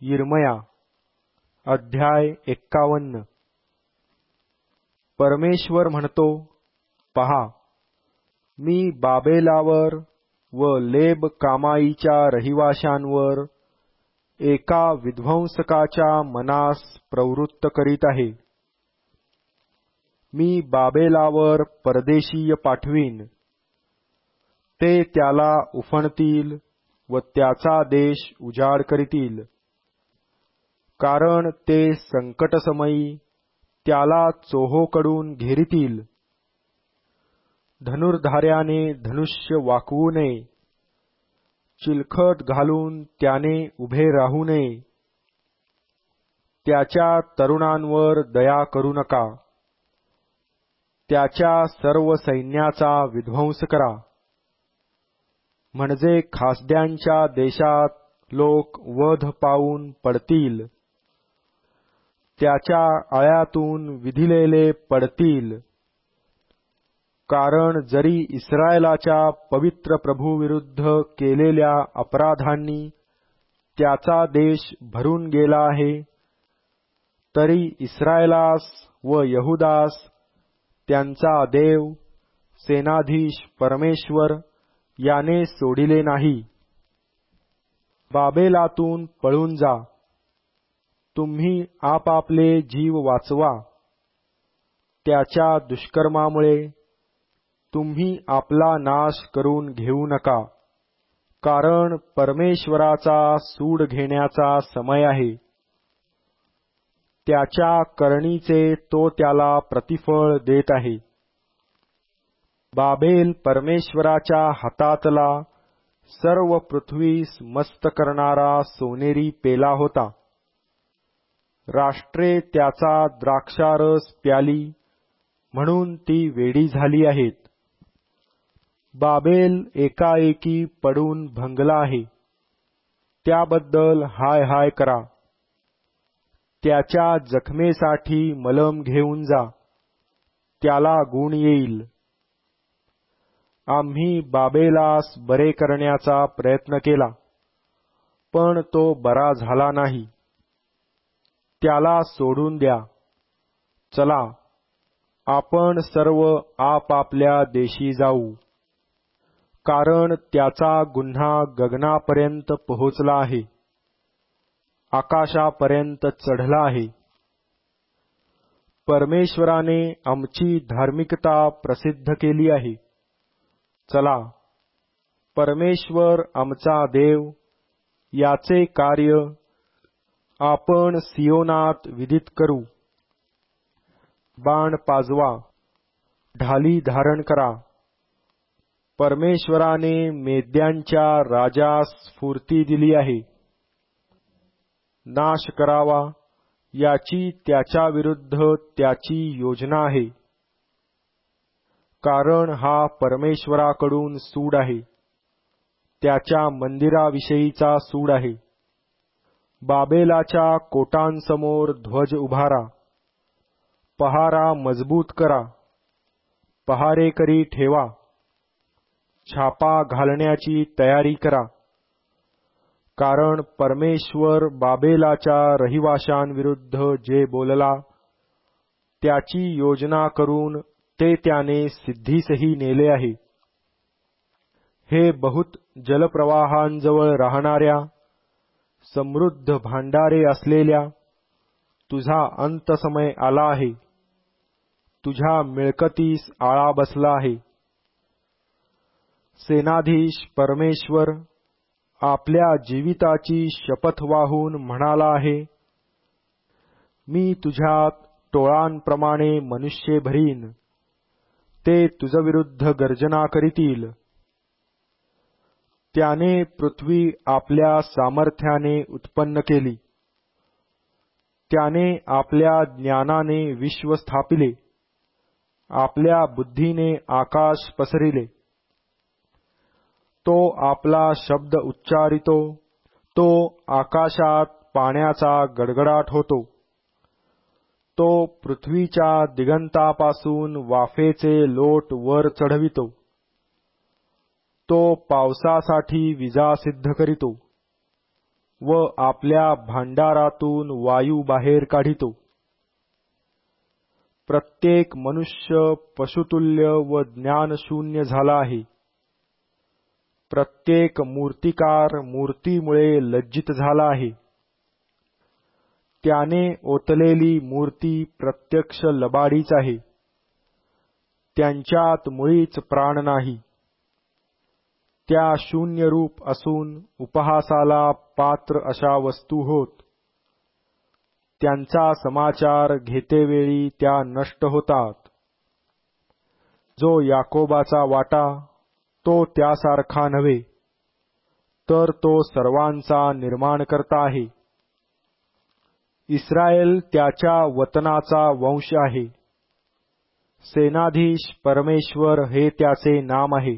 यिर्मया अध्याय 51. परमेश्वर म्हणतो, पहा, मी बाबेलावर व लेब कामाईच्या रहिवाशांवर एका विध्वंसकाच्या मनास प्रवृत्त करीत आहे. मी बाबेलावर परदेशीय पाठवीन. ते त्याला उफणतील व त्याचा देश उजाड करीतील. कारण ते संकटसमयी त्याला चोहोकडून घेरीतील. धनुर्धार्याने धनुष्य वाकवू नये, चिलखत घालून त्याने उभे राहू नये. त्याच्या तरुणांवर दया करू नका. त्याच्या सर्व सैन्याचा विध्वंस करा. म्हणजे खासद्यांच्या देशात लोक वध पावून पडतील. त्याच्या आळ्यातून विधिलेले पडतील. कारण जरी इस्रायलाच्या पवित्र प्रभूविरुद्ध केलेल्या अपराधांनी त्याचा देश भरून गेला आहे, तरी इस्रायलास व यहुदास त्यांचा देव सेनाधीश परमेश्वर याने सोडिले नाही. बाबेलातून पळून जा. तुम्ही आपापले जीव वाचवा. त्याच्या दुष्कर्मामुळे तुम्ही आपला नाश करून घेऊ नका. कारण परमेश्वराचा सूड घेण्याचा समय आहे. त्याच्या करणीचे तो त्याला प्रतिफळ देत आहे. बाबेल परमेश्वराच्या हातातला सर्व पृथ्वीस मस्त करणारा सोनेरी पेला होता. राष्ट्रे त्याचा द्राक्षारस प्याली म्हणून ती वेडी झाली आहेत. बाबेल एकाएकी पडून भंगला आहे. त्याबद्दल हाय हाय करा. त्याच्या जखमेसाठी मलम घेऊन जा. त्याला गुण येईल. आम्ही बाबेलास बरे करण्याचा प्रयत्न केला, पण तो बरा झाला नाही. त्याला सोडून द्या. चला, आपण सर्व आपापल्या देशी जाऊ. कारण त्याचा गुन्हा गगनापर्यंत पोहोचला आहे, आकाशापर्यंत चढला आहे. परमेश्वराने आमची धार्मिकता प्रसिद्ध केली आहे. चला, परमेश्वर आमचा देव याचे कार्य आपण सियोनात विदित करू. बाण पाजवा, ढाली धारण करा. परमेश्वराने मेद्यांच्या राजास स्फूर्ती दिली आहे. नाश करावा याची त्याच्याविरुद्ध त्याची योजना आहे. कारण हा परमेश्वराकडून सूड आहे. त्याच्या मंदिराविषयीचा सूड आहे. बाबेलाच्या कोटांसमोर ध्वज उभारा. पहारा मजबूत करा. पहारेकरी ठेवा. छापा घालण्याची तयारी करा. कारण परमेश्वर बाबेलाच्या रहिवाशांविरुद्ध जे बोलला त्याची योजना करून ते त्याने सिद्धीसही नेले आहे. हे बहुत जलप्रवाहांजवळ राहणाऱ्या, समृद्ध भांडारे असलेल्या, तुझा अंतसमय आला आहे. तुझ्या मिळकतीस आळा बसला आहे. सेनाधीश परमेश्वर आपल्या जीविताची शपथ वाहून म्हणाला आहे, मी तुझ्यात टोळांप्रमाणे मनुष्ये भरीन. ते तुझविरुद्ध गर्जना करीतील. त्याने पृथ्वी आपल्या सामर्थ्याने उत्पन्न केली. त्याने आपल्या ज्ञानाने विश्व स्थापिले. आपल्या बुद्धीने आकाश पसरिले. तो आपला शब्द उच्चारितो. तो आकाशात पाण्याचा गडगडाट होतो. तो पृथ्वीच्या दिगंतापासून वाफेचे लोट वर चढवितो. तो पावसासाठी विजा सिद्ध करीतो. व आपल्या भांडारातून वायू बाहेर काढितो. प्रत्येक मनुष्य पशुतुल्य व ज्ञानशून्य झाला आहे. प्रत्येक मूर्तिकार मूर्तीमुळे लज्जित झाला आहे. त्याने ओतलेली मूर्ती प्रत्यक्ष लबाडीच आहे. त्यांच्यात मुळीच प्राण नाही. त्या शून्य रूप असून उपहासाला पात्र अशा वस्तू होत. त्यांचा समाचार घेतेवेळी त्या नष्ट होतात. जो याकोबाचा वाटा तो त्यासारखा नव्हे, तर तो सर्वांचा निर्माणकर्ता आहे. इस्रायल त्याच्या वतनाचा वंश आहे. सेनाधीश परमेश्वर हे त्याचे नाम आहे.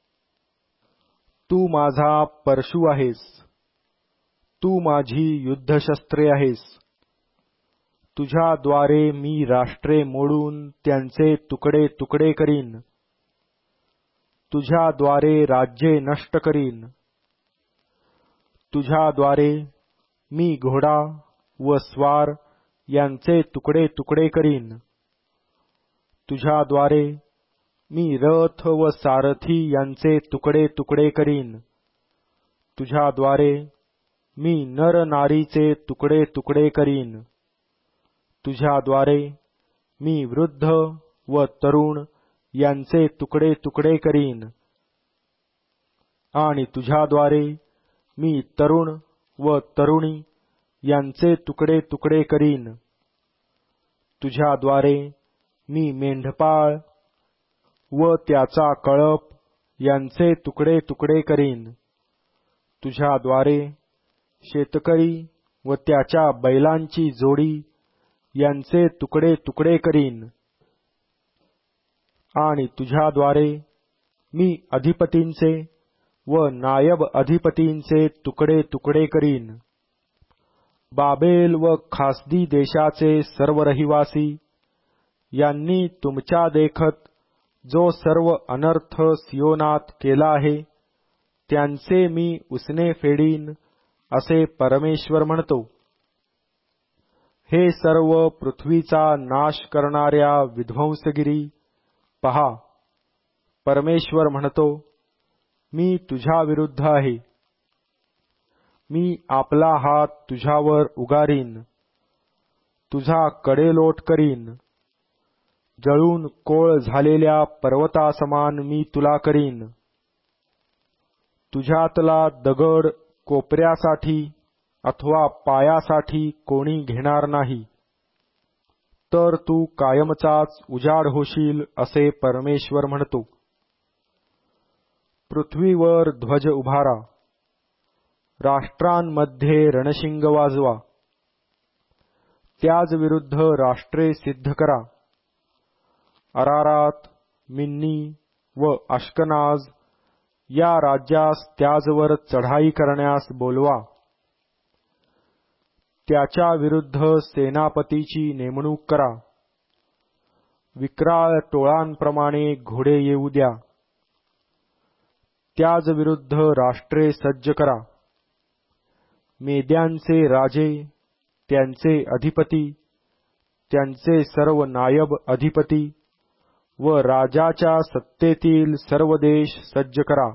तू माझा परशु आहेस. तू माझी युद्धशस्त्रे आहेस. तुझ्याद्वारे मी राष्ट्रे मोडून त्यांचे तुकडे तुकडे करीन. तुझ्याद्वारे राज्ये नष्ट करीन. तुझ्याद्वारे मी घोडा व स्वार यांचे तुकडे तुकडे करीन. तुझ्याद्वारे मी रथ व सारथी यांचे तुकडे तुकडे करीन. तुझ्याद्वारे मी नरनारीचे तुकडे तुकडे करीन. तुझ्याद्वारे मी वृद्ध व तरुण यांचे तुकडे तुकडे करीन. आणि तुझ्याद्वारे मी तरुण व तरुणी यांचे तुकडे तुकडे करीन. तुझ्याद्वारे मी मेंढपाळ व त्याचा कळप यांचे तुकडे तुकडे करीन. तुझ्याद्वारे शेतकरी व त्याच्या बैलांची जोडी यांचे तुकडे तुकडे करीन. आणि तुझ्याद्वारे मी अधिपतींचे व नायब अधिपतींचे तुकडे तुकडे करीन. बाबेल व खासदी देशाचे सर्व रहिवासी यांनी तुमच्या देखत जो सर्व अनर्थ सियोनात केला आहे त्यांचे मी उसने फेडीन, असे परमेश्वर म्हणतो. हे सर्व पृथ्वीचा नाश करणाऱ्या विध्वंसगिरी, पहा, परमेश्वर म्हणतो, मी तुझ्या विरुद्ध आहे. मी आपला हात तुझ्यावर उगारीन. तुझा कडेलोट करीन. जळून कोळ झालेल्या पर्वतासमान मी तुला करीन. तुझ्यातला दगड कोपऱ्यासाठी अथवा पायासाठी कोणी घेणार नाही, तर तू कायमचाच उजाड होशील, असे परमेश्वर म्हणतो. पृथ्वीवर ध्वज उभारा. राष्ट्रांमध्ये रणशिंग वाजवा. त्याच विरुद्ध राष्ट्रे सिद्ध करा. अरारात, मिन्नी व अश्कनाज या राज्यास त्याचवर चढाई करण्यास बोलवा. त्याच्या विरुद्ध सेनापतीची नेमणूक करा. विक्राळ टोळांप्रमाणे घोडे येऊ द्या. त्याच विरुद्ध राष्ट्रे सज्ज करा. मेद्यांचे राजे, त्यांचे अधिपती, त्यांचे सर्व नायब अधिपती व राजाच्या सत्तेतील सर्व देश सज्ज करा.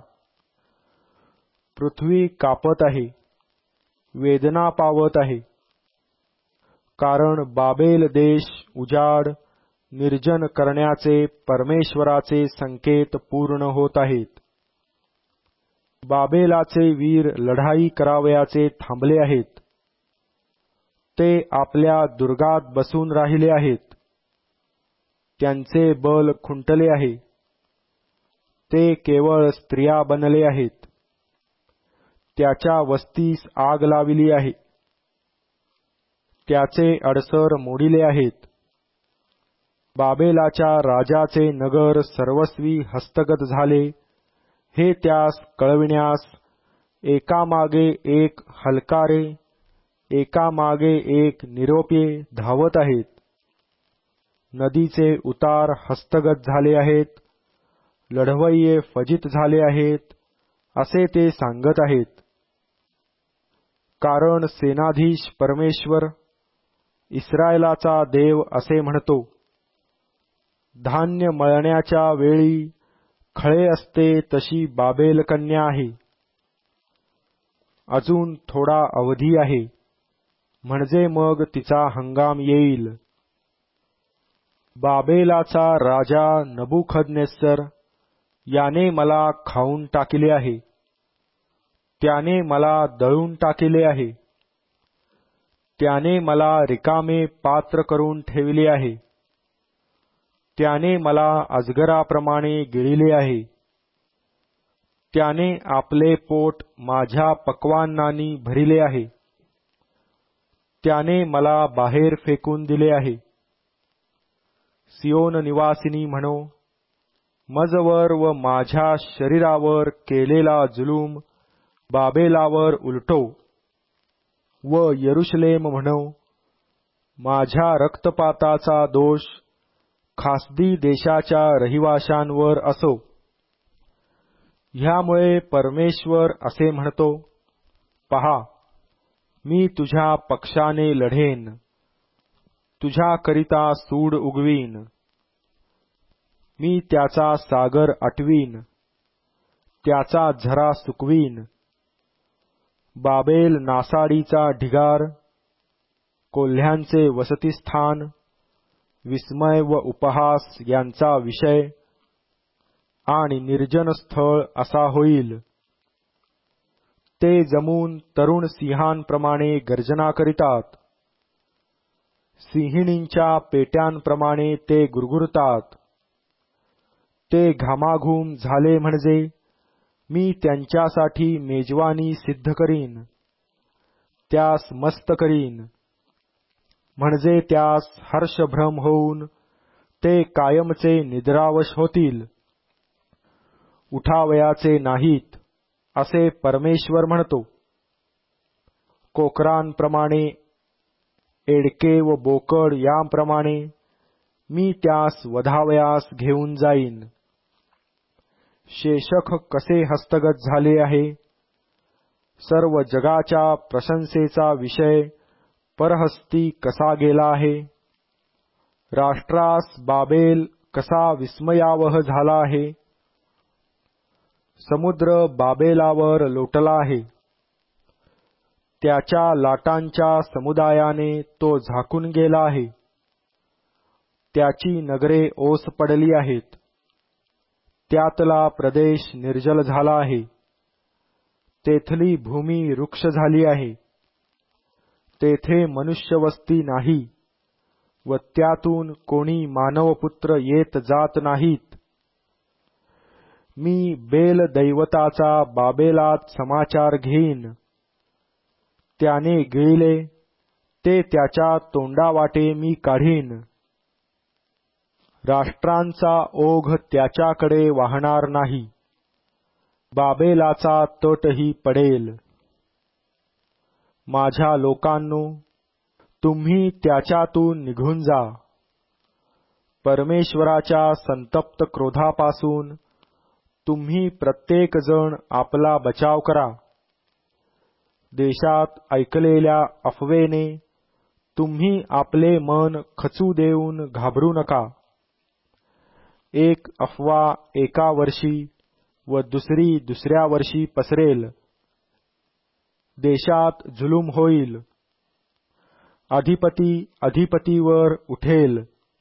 पृथ्वी कापत आहे, वेदना पावत आहे. कारण बाबेल देश उजाड, निर्जन करण्याचे परमेश्वराचे संकेत पूर्ण होत आहेत. बाबेलाचे वीर लढाई करावयाचे थांबले आहेत. ते आपल्या दुर्गात बसून राहिले आहेत. त्यांचे बल खुंटले आहे. ते केवळ स्त्रिया बनले आहेत. त्याच्या वस्तीस आग लाविली आहे. त्याचे अडसर मोडिले आहेत. बाबेलाच्या राजाचे नगर सर्वस्वी हस्तगत झाले, हे त्यास कळविण्यास एकामागे एक हलकारे, एकामागे एक निरोपे धावत आहेत. नदीचे उतार हस्तगत झाले आहेत. लढवय्ये फजित झाले आहेत, असे ते सांगत आहेत. कारण सेनाधीश परमेश्वर इस्रायलाचा देव असे म्हणतो, धान्य मळण्याच्या वेळी खळे असते तशी बाबेल कन्या आहे. अजून थोडा अवधी आहे, म्हणजे मग तिचा हंगाम येईल. बाबेलाचा राजा नबुखदनेस्सर याने मला खाऊन टाकिले आहे, त्याने मला दळून टाकिले आहे, त्याने मला रिकामे पात्र करून ठेविले आहे, त्याने मला अजगराप्रमाणे गिळले आहे, त्याने आपले पोट माझ्या पक्वान्नांनी भरिले आहे, त्याने मला बाहेर फेकून दिले आहे. सियोन निवासिनी म्हणो, मजवर व माझ्या शरीरावर केलेला जुलूम बाबेलावर उलटो, व यरुशलेम म्हणो, माझ्या रक्तपाताचा दोष खासदी देशाच्या रहिवाशांवर असो. ह्यामुळे परमेश्वर असे म्हणतो, पहा, मी तुझ्या पक्षाने लढेन, तुझ्याकरिता सूड उगवीन, मी त्याचा सागर आटवीन, त्याचा झरा सुकवीन. बाबेल नासाडीचा ढिगार, कोल्ह्यांचे वसतिस्थान, विस्मय व उपहास यांचा विषय आणि निर्जन स्थळ असा होईल. ते जमून तरुण सिंहांप्रमाणे गर्जना करीतात, सिंहिणींच्या पेट्यांप्रमाणे ते गुरगुरतात. ते घामाघूम झाले म्हणजे मी त्यांच्यासाठी मेजवानी सिद्ध करीन, त्यास मस्त करीन, म्हणजे त्यास हर्षभ्रम होऊन ते कायमचे निद्रावश होतील, उठावयाचे नाहीत, असे परमेश्वर म्हणतो. कोकरांप्रमाणे, एडके व बोकड यांप्रमाणे मी त्यास वधावयास घेऊन जाईन. शेशख कसे हस्तगत झाले आहे, सर्व जगाच्या प्रशंसेचा विषय परहस्ती कसा गेला आहे. राष्ट्रास बाबेल कसा विस्मयावह झाला आहे. समुद्र बाबेलावर लोटला आहे, त्याच्या लाटांच्या समुदायाने तो झाकून गेला आहे. त्याची नगरे ओस पडली आहेत, त्यातला प्रदेश निर्जल झाला आहे, तेथली भूमी वृक्ष झाली आहे, तेथे मनुष्यवस्ती नाही व त्यातून कोणी मानवपुत्र येत जात नाहीत. मी बेल दैवताचा बाबेलात समाचार घेईन, त्याने गिळले ते त्याच्या तोंडावाटे मी काढीन. राष्ट्रांचा ओघ त्याच्याकडे वाहणार नाही, बाबेलाचा तटही पडेल. माझ्या लोकांनो, तुम्ही त्याच्यातून निघून जा. परमेश्वराच्या संतप्त क्रोधापासून तुम्ही प्रत्येक जण आपला बचाव करा. देशात ऐकलेल्या अफवेने तुम्ही आपले मन खचू देऊन घाबरू नका. एक अफवा एका वर्षी व दुसरी दुसऱ्या वर्षी पसरेल. देशात जुलूम होईल, अधिपती अधिपतीवर उठेल.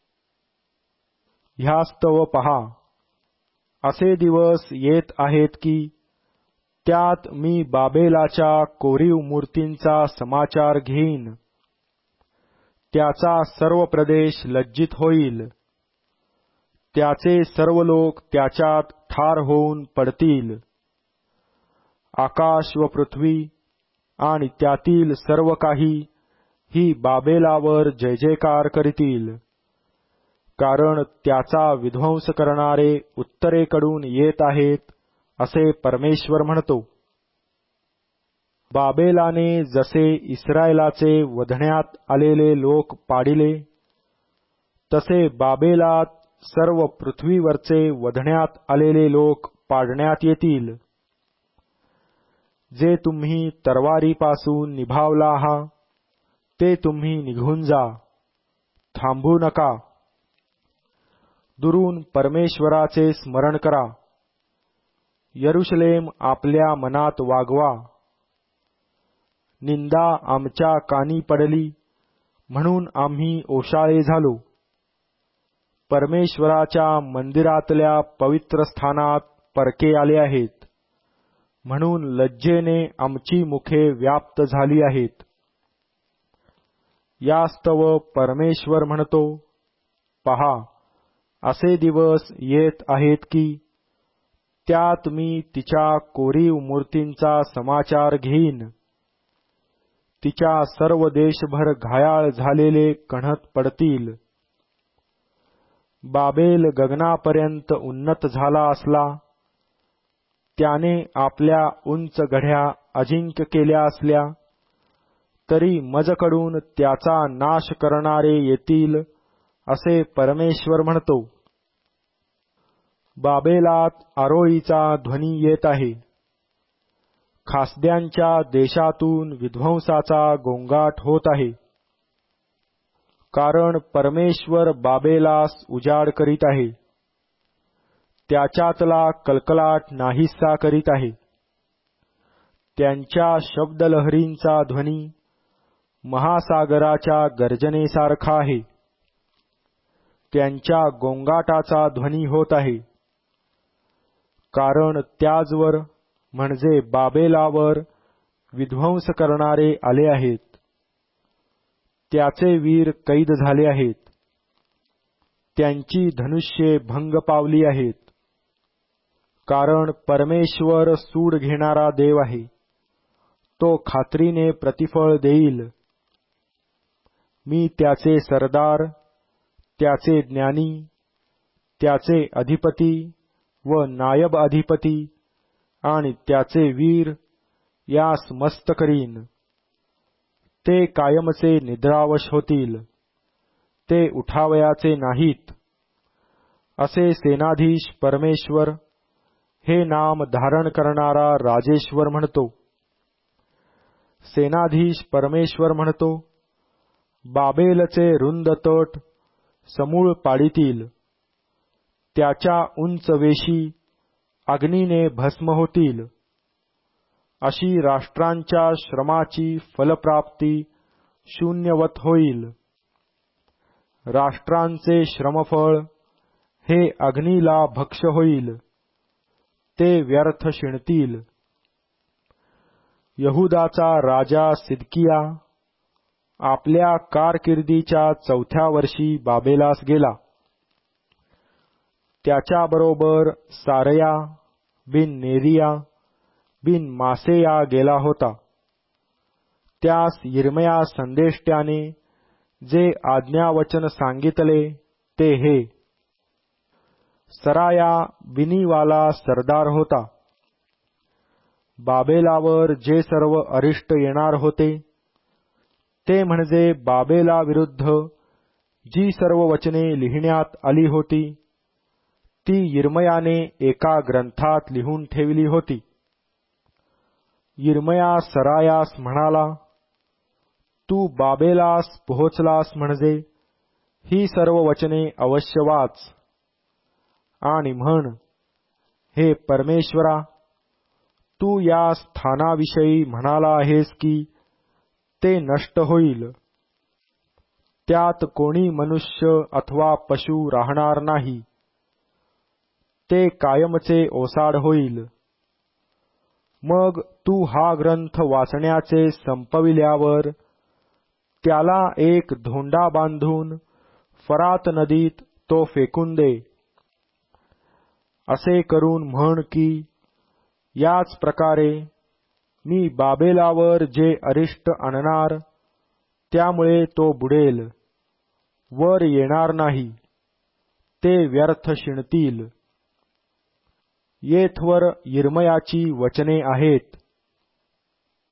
ह्यास्तव पहा, असे दिवस येत आहेत की त्यात मी बाबेलाच्या कोरीव मूर्तींचा समाचार घेईन. त्याचा सर्व प्रदेश लज्जित होईल, त्याचे सर्व लोक त्याच्यात ठार होऊन पडतील. आकाश व पृथ्वी आणि त्यातील सर्व काही ही बाबेलावर जय जयकार करीतील, कारण त्याचा विध्वंस करणारे उत्तरेकडून येत आहेत, असे परमेश्वर म्हणतो. बाबेलाने जसे इस्रायलाचे वधण्यात आलेले लोक पाडिले, तसे बाबेलात सर्व पृथ्वीवरचे वधण्यात आलेले लोक पाडण्यात येतील. जे तुम्ही तरवारीपासून निभावला आहात ते तुम्ही निघून जा, थांबू नका. दुरून परमेश्वराचे स्मरण करा. यरुशलेम आपल्या मनात वागवा. निंदा आमच्या कानी पडली म्हणून आम्ही ओशाळे झालो. परमेश्वराच्या मंदिरातल्या पवित्र स्थानात परके आले आहेत म्हणून लज्जेने आमची मुखे व्याप्त झाली आहेत. यास्तव परमेश्वर म्हणतो, पहा, असे दिवस येत आहेत की त्यात मी तिच्या कोरीव मूर्तींचा समाचार घेईन. तिच्या सर्व देशभर घायाळ झालेले कण्हत पडतील. बाबेल गगनापर्यंत उन्नत झाला असला, त्याने आपल्या उंच गढ्या अजिंक्य केल्या असल्या, तरी मजकडून त्याचा नाश करणारे येतील, असे परमेश्वर म्हणतो. बाबेलात आरोळीचा ध्वनी येत आहे. खासद्यांच्या देशातून विध्वंसाचा गोंगाट होत आहे. कारण परमेश्वर बाबेलास उजाड करीत आहे. त्याच्यातला कलकलाट नाहीसा करीत आहे. त्यांच्या शब्दलहरींचा ध्वनी महासागराच्या गर्जनेसारखा आहे. त्यांच्या गोंगाटाचा ध्वनी होत आहे. कारण त्याजवर म्हणजे बाबेलावर विध्वंस करणारे आले आहेत. त्याचे वीर कैद झाले आहेत. त्यांची धनुष्ये भंग पावली आहेत. कारण परमेश्वर सूड घेणारा देव आहे. तो खात्रीने प्रतिफळ देईल. मी त्याचे सरदार, त्याचे ज्ञानी, त्याचे अधिपती व नायब अधिपती आणि त्याचे वीर यास मस्त करीन. ते कायमचे निद्रावश होतील. ते उठावयाचे नाहीत. असे सेनाधीश परमेश्वर, हे नाम धारण करणारा राजेश्वर म्हणतो. सेनाधीश परमेश्वर म्हणतो, बाबेलचे रुंद तट समूळ पाडितील. त्याच्या उंच वेशी अग्नीने भस्म होतील. अशी राष्ट्रांच्या श्रमाची फलप्राप्ती शून्यवत होईल. राष्ट्रांचे श्रमफळ हे अग्नीला भक्ष्य होईल. ते व्यर्थ शिणतील. यहुदाचा राजा सिदकिया आपल्या कारकिर्दीच्या 4थ्या वर्षी बाबेलास गेला. त्याच्याबरोबर सारया बिन नेरिया बिन मासेया गेला होता. त्यास यिर्मया संदेष्ट्याने जे आज्ञावचन सांगितले ते हे. सराया बिनीवाला सरदार होता. बाबेलावर जे सर्व अरिष्ट येणार होते, ते म्हणजे बाबेलाविरुद्ध जी सर्व वचने लिहिण्यात आली होती, ती यिर्मयाने एका ग्रंथात लिहून ठेवली होती. यिर्मया सरायास म्हणाला, तू बाबेलास पोहोचलास म्हणजे ही सर्व वचने अवश्य वाच आणि म्हण, हे परमेश्वरा, तू या स्थानाविषयी म्हणाला आहेस की ते नष्ट होईल. त्यात कोणी मनुष्य अथवा पशु राहणार नाही. ते कायमचे ओसाड होईल. मग तू हा ग्रंथ वाचण्याचे संपविल्यावर त्याला एक धोंडा बांधून फरात नदीत तो फेकून दे. असे करून म्हण की याच प्रकारे मी बाबेलावर जे अरिष्ट आणणार त्यामुळे तो बुडेल, वर येणार नाही. ते व्यर्थ शिणतील. येथवर यिर्मयाची वचने आहेत.